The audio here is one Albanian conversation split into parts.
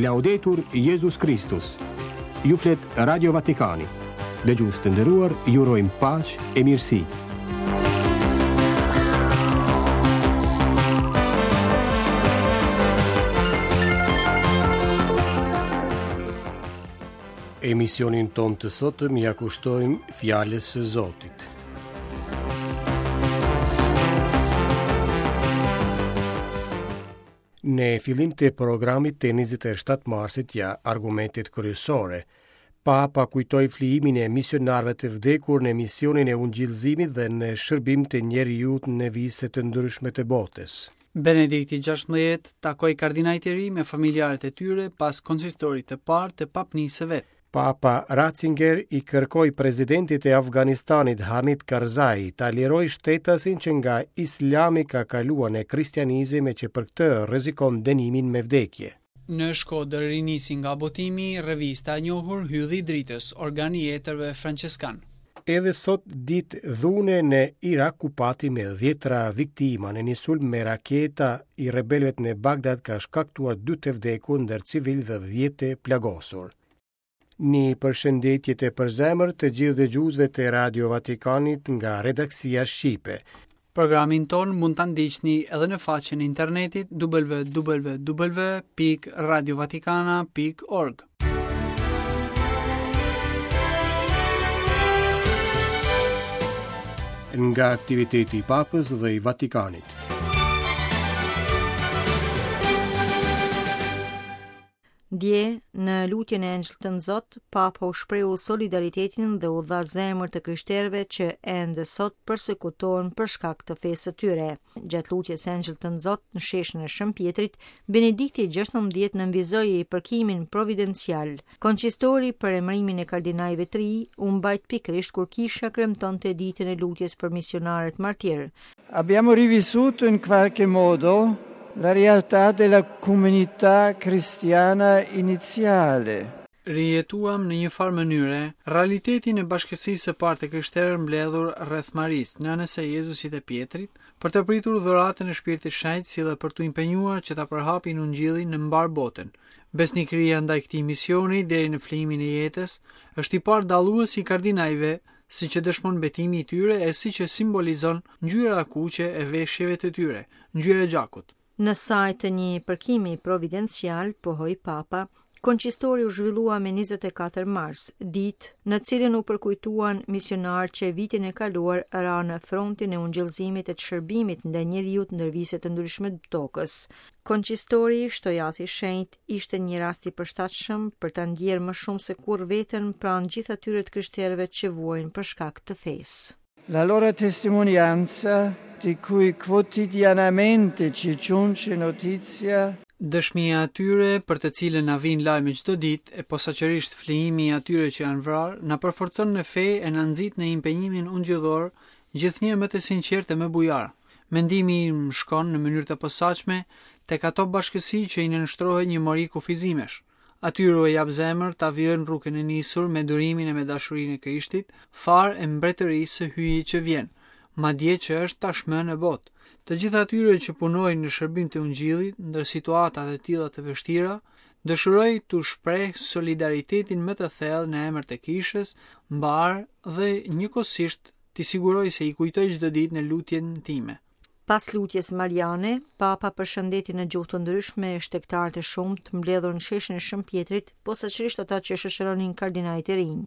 Laudetur Jesus Christus. Ju flet Radio Vatikani. Dëgjues të nderuar, ju urojmë paqë e mirësi. Emisionin ton të sotëm ja kushtojmë fjalës së Zotit. Në fillim të programit të 27 marsit ja argumentet kryesore, Papa kujtoi flijimin e misionarëve të vdekur në misionin e ungjillëzimit dhe në shërbim të njerëzit në vise të ndryshme të botës. Benedikti XVI takoi kardinajt e ri me familjarët e tyre pas konsistorit të parë të papnisë vet. Papa Ratzinger i kërkoi presidentit e Afganistanit Hamid Karzai ta liroj shtetasin që nga Islami ka kaluar në kristianizëm e që për këtë rrezikon dënimin me vdekje. Në Shkodër rinisi nga botimi revista e njohur Hylli i Dritës, organi i etërve franceskan. Edhe sot ditë dhune në Irak ku pati me 10 viktima në një sulm me raketa i rebelëve në Bagdad ka shkaktuar 2 të vdekur ndër civil dhe 10 të plagosur. Një përshëndetje të përzemër të gjithë dëgjuesve të Radio Vatikanit nga redaksia shqipe. Programin ton mund ta ndiqni edhe në faqen e internetit www.radiovaticana.org. Nga aktiviteti i Papës dhe i Vatikanit. Dje, në lutjen e Angjëlltë Zot, Papa u shprehu solidaritetin dhe u dha zemër të krishterëve që ende sot përsekutohen për shkak të fesë së tyre. Gjatë lutjes së Angjëlltë Zot në sheshin e Shën Pjetrit, Benedikti XVI nënvizoi i përkimin providencial. Koncistori për emërimin e kardinajve të ri u mbajt pikërisht kur kisha kremtonte ditën e lutjes për misionarët martir. Abbiamo rivissuto in qualche modo la realtà della comunità cristiana iniziale. Rijetuam në një farë mënyre realitetin e bashkësisë së parë të krishterë mbledhur rreth Marisë, nënës së Jezusit e Pjetrit, për të pritur dhuratën e Shpirtit Shenjtë si dhe për të impenjuar që ta përhapin ungjillin në mbar botën. Besnikëria ndaj këtij misioni deri në flijimin e jetës është i parë dallues i kardinajve, siç e dëshmon betimi i tyre e siç e simbolizon ngjyra akuqe e veshjeve të tyre, ngjyra e gjakut. Në sajt të një përkimi providencial, pohoi Papa, koncistori u zhvillua me 24 mars, ditë në cilën u përkujtuan misionarë që vitin e kaluar ra në frontin e ungjillëzimit e të shërbimit ndaj njerëzit ndër vise të ndryshme të tokës. Koncistori shtojati shenjt ishte një rast i përshtatshëm për ta ndjerë më shumë se kur veten pranë gjithë atyre të krishterëve që vuajnë për shkak të fesë. La loro testimonianza, di cui quotidianamente ci giunge notizia, dëshmia atyre për të cilën na vijnë lajme çdo ditë e posaçërisht flijimi i atyre që janë vrarë, na përforcon në fe e na nxit në impenjimin ungjillor, gjithnjë më të sinqertë e më bujar. Mendimi im shkon në mënyrë të posaçme tek ato bashkësi që i nënshtrohet një mori kufizimesh. Atyre u jap zemër ta vijnë rrugën e nisur me durimin e me dashurinë e Krishtit, farë e mbretërisë së hyjit që vjen, madje që është tashmë në botë. Të gjithë atyre që punojnë në shërbim të ungjillit ndër situata të tilla të vështira, dëshiroj të shpreh solidaritetin më të thellë në emër të kishës, mbar dhe njëkohësisht t'i siguroj se i kujtoj çdo ditë në lutjen time. Pas lutjes mariane, Papa përshëndeti në gjuhë të ndryshme shtektarët e shumtë mbledhur në sheshin e Shën Pjetrit, posaçërisht ata që shoqëronin kardinajt e rinj.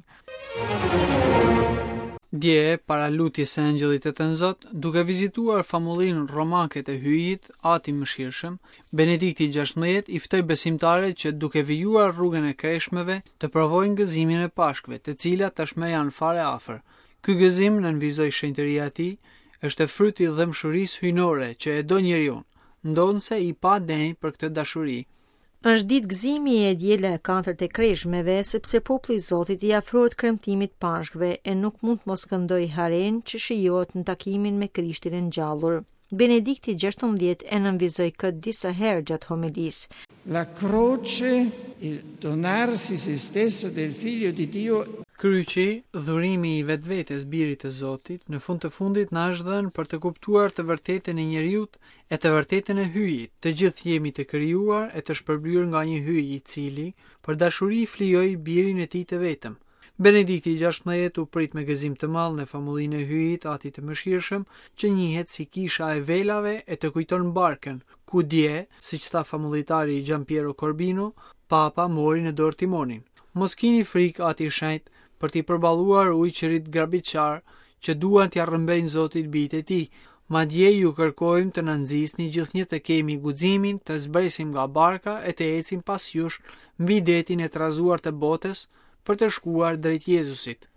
Dje, para lutjes së Angjëllit të Tën Zot, duke vizituar famullinë romake të hyjit, Ati i Mëshirshëm, Benedikti XVI i ftoi besimtarët që duke vijuar rrugën e kreshmeve të provojnë gëzimin e Pashkëve, të cilat tashmë janë fare afër. Ky gëzim nënvizoi shenjtëria e tij, është fryti i dëmshurisë hyjnore që e do njeriu, ndonse i pa denj për këtë dashuri. Është ditë gëzimi e diela e 4 të kreshmeve, sepse populli i Zotit i afrohet kremtimit Pashkëve e nuk mund të mos këndoj haren që shijohet në takimin me Krishtin e ngjallur. Benedikti XVI e nënvizoi këtë disa herë gjatë homilisë. La croce, il donarsi se stesso del Figlio di Dio, Kryqi, dhurimi i vetvetes birit të Zotit, në fund të fundit na është dhënë për të kuptuar të vërtetën e njeriut e të vërtetën e hyjit. Të gjithë jemi të krijuar e të shpërblyer nga një hyj i cili për dashuri flijoi birin e tij të vetëm. Benedikti XVI u prit me gëzim të madh në famullinë e hyjit Ati të Mëshirshëm, që njihet si kisha e velave e të kujton barkën, ku dje, siç tha famullitari Giampiero Corbino, Papa mori në dorë timonin. Mos kini frikë Ati i Shenjtë për t'i përballuar ujqërit grabitçar që duan t'ia rrëmbejnë Zotit bijtë e tij. Madje ju kërkojmë të na nxisni gjithnjë të kemi guximin të zbresim nga barka e të ecim pas jush mbi detin e trazuar të botës për të shkuar drejt Jezusit.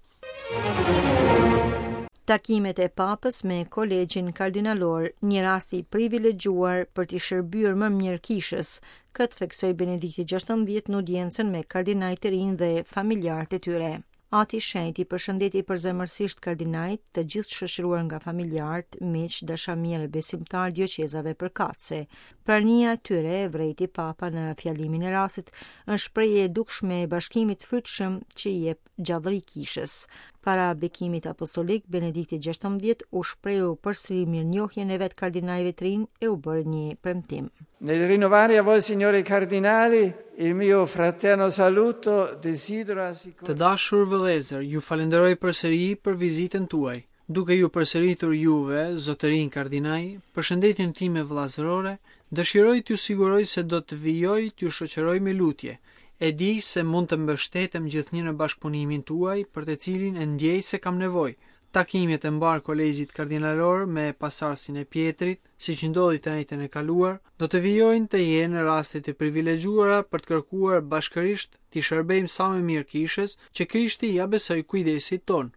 Takimet e Papës me Kolegjin Kardinalor, një rast i privilegjuar për t'i shërbyer më mirë kishës, këtë theksoi Benedikti XVI në audiencën me kardinajtë të rinj dhe familjarët e tyre. Ati i Shenjtë i përshëndeti përzemërsisht kardinajt, të gjithë shoqëruar nga familjarët, miq, dashamirë besimtar dioqezave përkatëse. Prania e tyre, vrejti Papa në fjalimin e rastit, është shprehje e dukshme e bashkimit frytshëm që i jep gjallëri kishës. Para bekimit apostolik, Benedikti XVI u shprehu përsëri mirënjohjen e vet kardinajve të rinj e u bërë një premtim. Nel rinnovare a voi signori cardinali il mio fraterno saluto desidero Të dashur vëllezër, ju falenderoj përsëri për vizitën tuaj. Duke ju përsëritur juve, zotërin kardinaj, përshëndetjen time vëllazërore, dëshiroj t'ju siguroj se do të vijoj t'ju shoqëroj me lutje. E di se mund të mbështetem gjithnjë në bashkëpunimin tuaj, për të cilin e ndjej se kam nevojë. Takimet e mbar kolegjit kardinalor me pasarsin e Pietrit, siç ndodhi të njëjtën e kaluar, do të vijojnë të jenë raste të privilegjuara për të kërkuar bashkërisht t'i shërbejmë sa më mirë kishës që Krishti ja besoi kujdesit ton.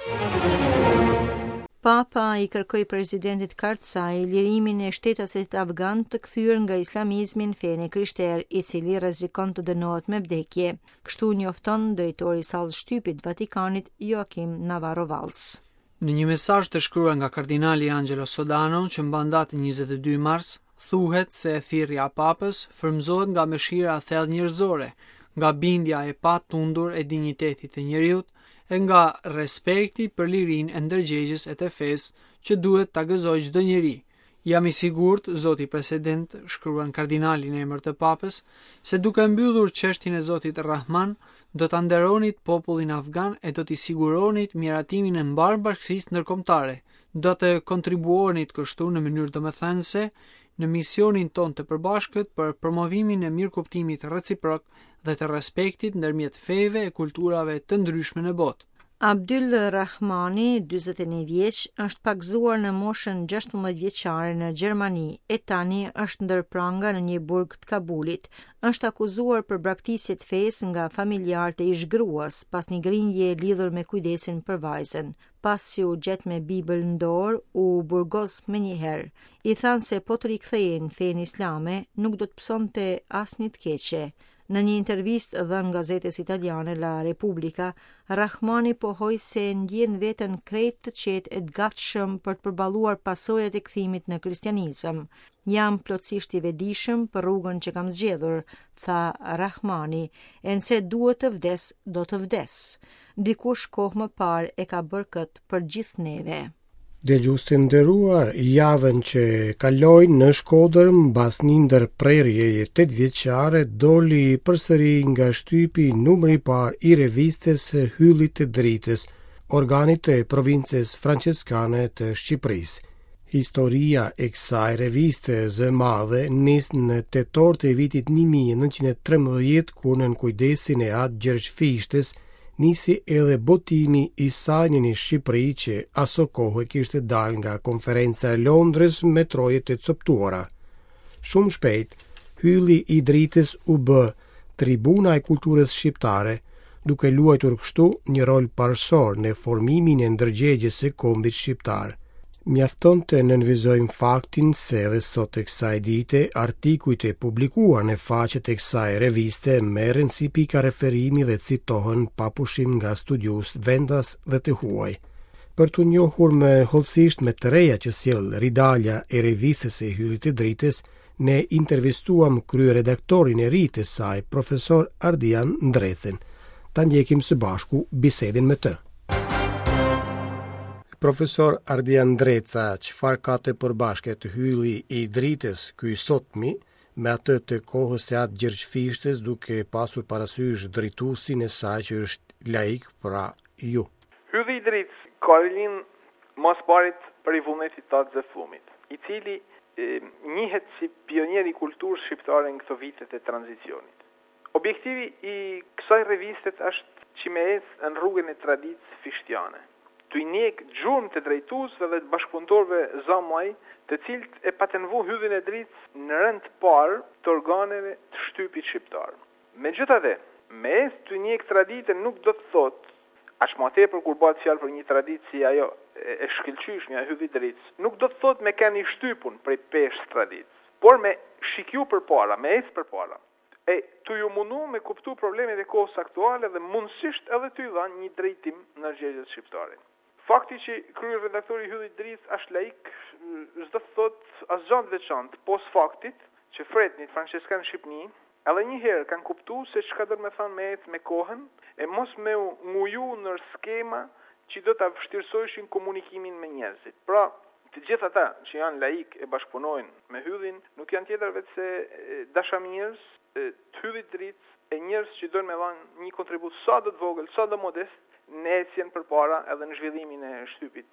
Papa i kërkoi presidentit Karzai lirimin e shtetasit afgan të kthyer nga islamizmi në fenë krishter, i cili rrezikon të dënohet me vdekje. Kështu njofton drejtori i sallës shtypit Vatikanit Joachim Navarro Valls. Në një mesazh të shkruar nga kardinali Angelo Sodano, që mban datën 22 mars, thuhet se thirrja e Papës frymëzohet nga mëshira e thellë njerëzore, nga bindja e patundur e dinjitetit të njeriut, e nga respekti për lirinë e ndërgjegjës e të fesë që duhet ta gëzojë çdo njeri. Jam i sigurt, Zoti President, shkruan kardinali në emër të Papës, se duke mbyllur çështjen e Zotit Rahman, do ta nderonit popullin afgan e do t'i siguronit miratimin e mbar bashkësisë ndërkombëtare. Do të kontribuonit kështu në mënyrë domethënëse në misionin ton të përbashkët për promovimin e mirëkuptimit reciprok dhe të respektit ndërmjet feve e kulturave të ndryshme në botë. Abdul Rahmani, 41 vjeç, është pagzuar në moshën 16 vjeçare në Gjermani e tani është ndër pranga në një burg të Kabulit. Është akuzuar për braktisje të fesë nga familjarët e ish-gruas pas një grinje lidhur me kujdesin për vajzën. Pasi u gjet me Bibël në dorë, u burgos menjëherë. I thanë se po të rikthehej në fenë islame, nuk do të pësonte asnjë të keqe. Në një intervistë dhënë gazetes italiane La Repubblica, Rahmani pohoi se ndjen veten krejt të qetë e të gatshëm për të përballuar pasojat e kthimit në kristianizëm. Jam plotësisht i vetëdijshëm për rrugën që kam zgjedhur, tha Rahmani, e nëse duhet të vdes, do të vdes. Dikush kohë më parë e ka bërë këtë për gjithë neve. Dëgjues të nderuar, javën që kaloi në Shkodër mbas një ndërprerje 8 vjeçare doli përsëri nga shtypi numri i parë i revistës Hylli të Dritës, organit të provincës franceskane të Shqipërisë. Historia e kësaj reviste zë madhe nis në tetor të vitit 1913, kur në kujdesin e atë Gjergj Fishtes nisi edhe botimi i saj në Shqipëri që aso kohë kishte dalë nga konferenca e Londrës me troje të coptuara. Shumë shpejt, Hylli i Dritës u bë tribuna e kulturës shqiptare, duke luajtur kështu një rol parësor në formimin e ndërgjegjës së kombit shqiptar. Mjafton të nënvizojmë faktin se edhe sot e kësaj dite, artikujt e publikuar në faqet e kësaj reviste merren si pika referimi dhe citohen pa pushim nga studius vendas dhe të huaj. Për të njohur më hollësisht me të reja që sjell ridalja e revistës së Hyllit të Dritës, ne intervistuam kryeredaktorin e ri të saj, profesor Ardian Ndrecën. ta ndjekim së bashku bisedin me të. Profesor Ardian Dreca, çfarë ka të përbashkët hylli i dritës ky sotmi me atë të kohës së atë Gjergjfishtes, duke pasur parasysh drituesin e saj që është laik, pra ju? Hylli i dritës ka rilin mos parit për i vullnetit të atë Zefllumit, i cili njihet si pionier i kulturës shqiptare në këto vitet e tranzicionit. Objektivi i kësaj revistet është që me ecë në rrugën e traditës fishtiane, të i njek gjurmë të drejtuesve dhe të bashkëpunëtorëve zamaj, të cilët e patenvu hyljen e dritës në rënd të parë të organeve të shtypit shqiptar. Megjithatë, me ecë të i njek traditën nuk do të thotë, aq më tepër kur bëhet fjalë për një traditë si ajo e shkëlqyeshme e hyllit dritës, nuk do të thotë me keni shtypun prej peshë traditës, por me shikju përpara, me ecë përpara. E të ju mundu me kuptu problemet e kohës aktuale dhe mundësisht edhe të i dhanë një drejtim në gjegjet shqiptare. Fakti që krye redaktori i hyllit dritës është laik, s'do të thotë asgjë të veçantë, pos faktit që fretnit franceskan Shqipni edhe një herë kanë kuptu se çka do të thonë me ecë me kohën e mos me nguju në skema që do ta vështirësojshin komunikimin me njerëzit. Pra, të gjithë ata që janë laik e bashkëpunojnë me hyllin, nuk janë tjetër vetë se dashamirës të hyllit dritës e njerëz që do me dhanë një kontribut sa do të vogël, sa do modest në ecjen përpara edhe në zhvillimin e shtypit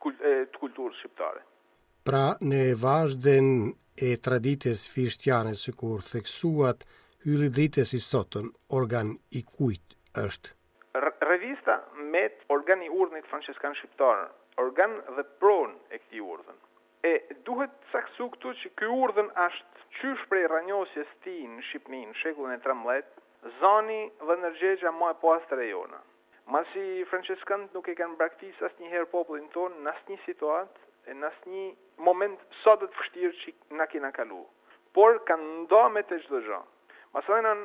të kulturës shqiptare. Pra, në vazhden e traditës fishtiane, sikur theksuat, hylli i dritës i sotëm, organ i kujt është? Revista met organ i urdhnit franceskan shqiptar, organ dhe pronë e këtij urdhën. E duhet saksu këtu që ky urdhën është qysh prej ranjosjes ti në Shqipni në shekullin e 13, zani dhe nërgjegja më e pastër e jona. Masi franceskant nuk e kanë braktisë asnjëherë popullin tonë në asnjë situatë e në asnjë moment sa do të vështirë që na kena kalu. Por kanë nda me të çdo gjë. Masalan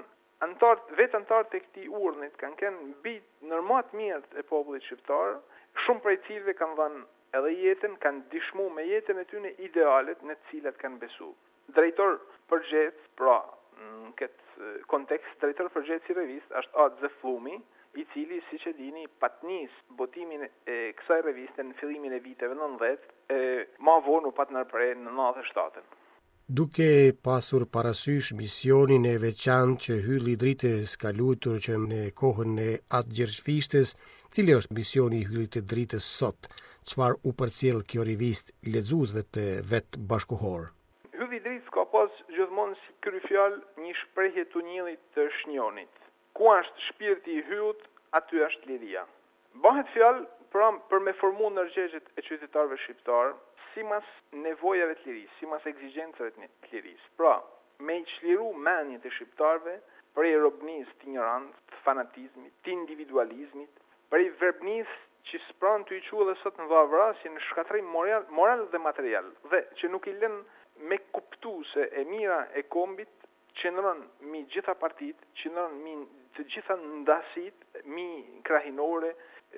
vetë antarët e këtij urdhnit kanë kënë mbi normat mirët e popullit shqiptar, shumë prej cilëve kanë dhënë edhe jetën, kanë dishmu me jetën e tyre idealet në të cilat kanë besu. Drejtor përgjithë, pra në këtë kontekst, drejtor përgjithë si revist është Atë Zefllumi, i cili, si që dini, patnis botimin e kësaj reviste në fillimin e viteve 90, ma vonë u pat nërpre në 97. Duke pasur parasysh misionin e veçantë që hylli i dritës ka luajtur që në kohën e Atë Gjergjfishtes, cili është misioni i hyllit të dritës sot, çfarë u përcjell kjo revistë lexuesve të vet bashkohor? Hylli i dritës ka pas gjithmonë si kryefjalë një shprehje tunjellit të shnjonit. Ku është shpirti i hyut, aty është liria. Bëhet fjalë për me formu ndërgjegjet e qytetarëve shqiptar simas nevojave të lirisë, simas ekzigjencave të lirisë. Pra, me i çliru mendjet e shqiptarëve prej robnisë të ignorancë, të fanatizmit, të individualizmit, prej verbnisë që s'pran të i quë dhe sot në varvrasje në shkatrim moral dhe material, dhe që nuk i lën me kuptu se e mira e kombit qëndron mi gjitha partit, qëndron mi të gjitha ndasit, mi krahinore,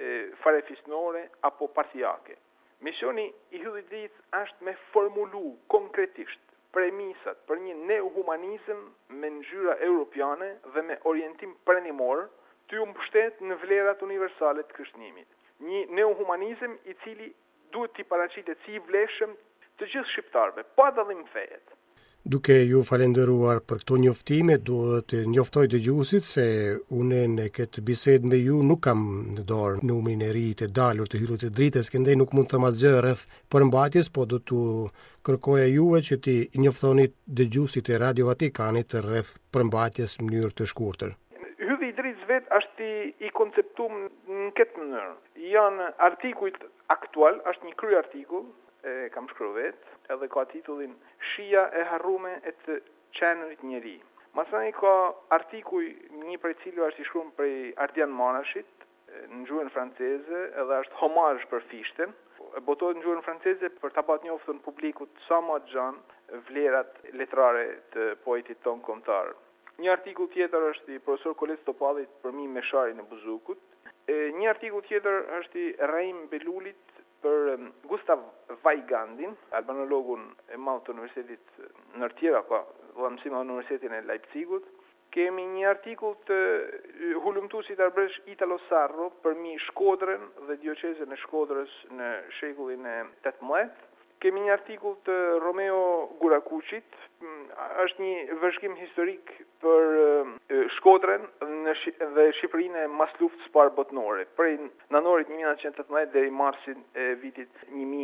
farefisnore apo partijake. Misioni i hyllit dritës është me formulu konkretisht premisat për një neohumanizëm me ngjyra europiane dhe me orientim prenimor të mbështet në vlerat universale të krishtinimit. Një neohumanizëm i cili duhet t'i paraqitet si i vlefshëm të gjithë shqiptarëve, pa dallim fejet. Duke ju falenderuar për këto njoftime, duhet të njoftoj dëgjuesit se unë në këtë bisedë me ju nuk kam në dorë numrin e ri të dalur të hyllit të dritës, këndej nuk mund të them asgjë rreth përmbajtjes, po do t'u kërkoja juve që ti njoftoni dëgjuesit e Radio Vatikanit rreth përmbajtjes në mënyrë të shkurtër. Hylli i dritës vet është i konceptuar në këtë mënyrë. Janë artikujt aktual, është një krye artikull, kam shkruar vetë, edhe ka titullin Shija e harrume e të qenurit njeri. Masani ka artikuj një prej cilëve është i shkruar prej Ardian Manashit në gjuhën franceze, edhe është homazh për Fishten. Botohet në gjuhën franceze për ta bërë njoftën publikut sa më të gjanë vlerat letrare të poetit ton kombëtar. Një artikull tjetër është i profesor Kolet Topallit për mi me sharin e Buzukut. Një artikull tjetër është i Raim Belulit për Gustav Weigandin, albanologun e madh të Universitetit në tjera, ka mësim në Universitetin e Leipzigut. kemi një artikull të hulumtuesit arbëresh Italo Sarro për mi Shkodrën dhe dioqezën e Shkodrës në shekullin e 18. Kemi një artikull të Romeo Gurakuçit, është një vëzhgim historik për Shkodrën dhe Shqipërinë mas luftës së parë botërore, prej nëntorit 1918 deri marsin e vitit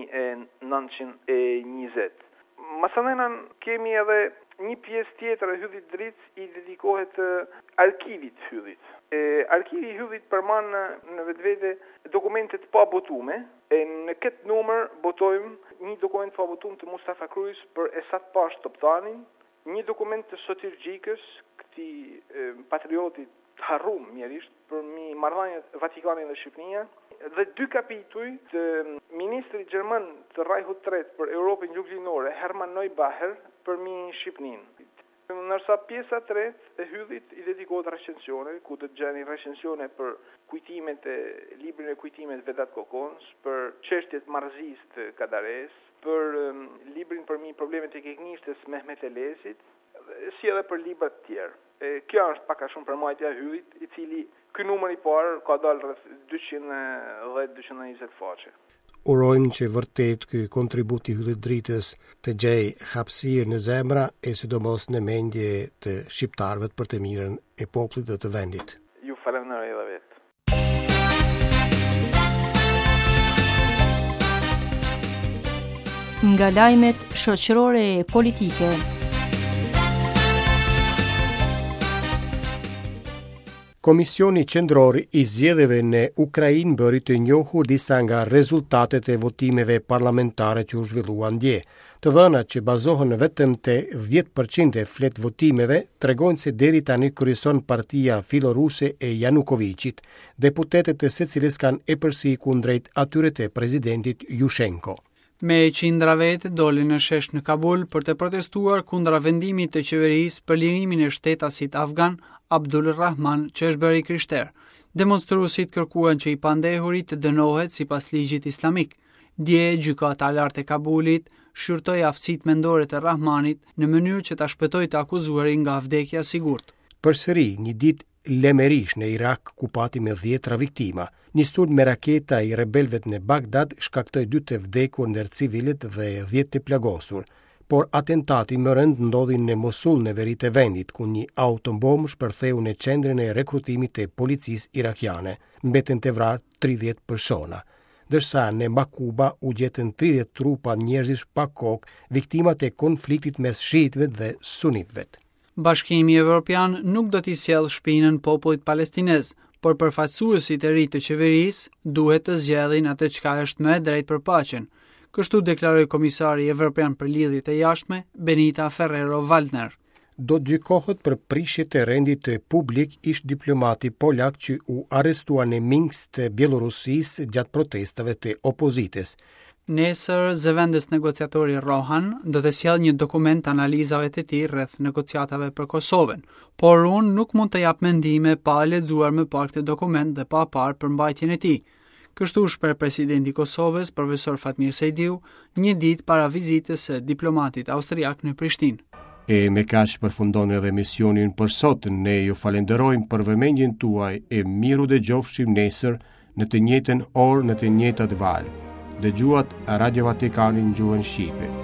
1920. Masanenan kemi edhe një pjesë tjetër e Hyllit Dric i dedikohet arkivit Hyllit. Arkivi i Hyllit përmban në vetvete dokumentet pa botume. Në këtë numër botojmë një dokument pa botum të Mustafa Krujs për Esat Pash Toptanin, një dokument të Sotir Gjikës, këtij patriotit harrum mjerisht për marrëdhëniet Vatikanin dhe Shqipënia, dhe 2 kapituj të ministrit gjerman të Reichut III për Europën Juglindore, Hermann Neubacher, për Shqipëninë. Ndërsa pjesa e tretë e Hyllit i dedikohet recensione, ku do të gjeni recensione për kujtimet e librin e kujtimet Vedat Kokons, për çështjet marrëzisë të Kadares, për librin për problemet e keknishtës Mehmet Elesit, si edhe për libra të tjerë. Kjo është pak a shumë përmbajtja e Hyllit, i cili ky numër i parë ka dalë rreth 210-220 faqe. Urojmë që vërtet ky kontribut i Hyllit Dritës të gjej hapësirë në zemra e sidomos në mendje të shqiptarëve për të mirën e popullit dhe të vendit. Ju falenderoj edhe vetë. Nga lajmet shoqërore e politike. Komisioni qendror i zgjedhjeve në Ukrainë bëri të njohur disa nga rezultatet e votimeve parlamentare që u zhvilluan dje. Të dhënat që bazohen vetëm te 10% e flet votimeve tregojnë se deri tani kryeson partia filoruse e Janukovicit, deputetët e secilës kanë epërsi kundrejt atyre të presidentit Jushenko. Me qindra vetë doli në shesh në Kabul për të protestuar kundra vendimit të qeverisë për lirimin e shtetasit afgan Abdul Rahman, që është bërë i krishter. Demonstruesit kërkuan që i pandehurit të dënohet sipas ligjit islamik. Dje gjykata e lartë e Kabulit shqyrtoi aftësitë mendore të Rahmanit në mënyrë që ta shpëtojë të akuzuarin nga vdekja e sigurt. Përsëri një ditë lemerish në Irak ku pati me 10 viktima. Një sulm me raketa i rebelëve në Bagdad shkaktoi 2 të vdekur ndër civilët dhe 10 të plagosur. Por atentati më rënd ndodhi në Mosul në veri të vendit, ku një autobom shpërtheu në qendrën e rekrutimit të policisë irakiane. Mbeten të vrarë 30 persona. Dërsa në Makuba u gjetën 30 trupa njerëzish pa kokë, viktimat e konfliktit mes shiitëve dhe sunitëve. Bashkimi Evropian nuk do t'i sjellë shpinën popullit palestinez, por përfaqësuesit e ri të qeverisë duhet të zgjedhin atë çka është më drejt për paqen. Kështu deklaroi Komisari Evropian për lidhjet e jashtme, Benita Ferrero-Waldner. Do të gjykohet për prishjet e rendit publik ish diplomati polak që u arrestua në Minsk të Bielorusisë gjatë protestave të opozitës. Nesër, zëvendës negociatori Rohan do të sjellë një dokument analizave të tij rreth negociatave për Kosovën, por unë nuk mund të jap mendime pa lexuar më pak këtë dokument dhe pa parë përmbajtjen e tij. Kështu shpreh presidenti i Kosovës, profesor Fatmir Sejdiu, një ditë para vizitës së diplomatit austriak në Prishtinë. E me kaq përfundon edhe emisionin për sot. Ne ju falenderojmë për vëmendjen tuaj e miru dëgjofshim nesër në të njëjtën orë në të njëjtat valë. Dëgjuat Radio Vatikanin gjuhën shqipe.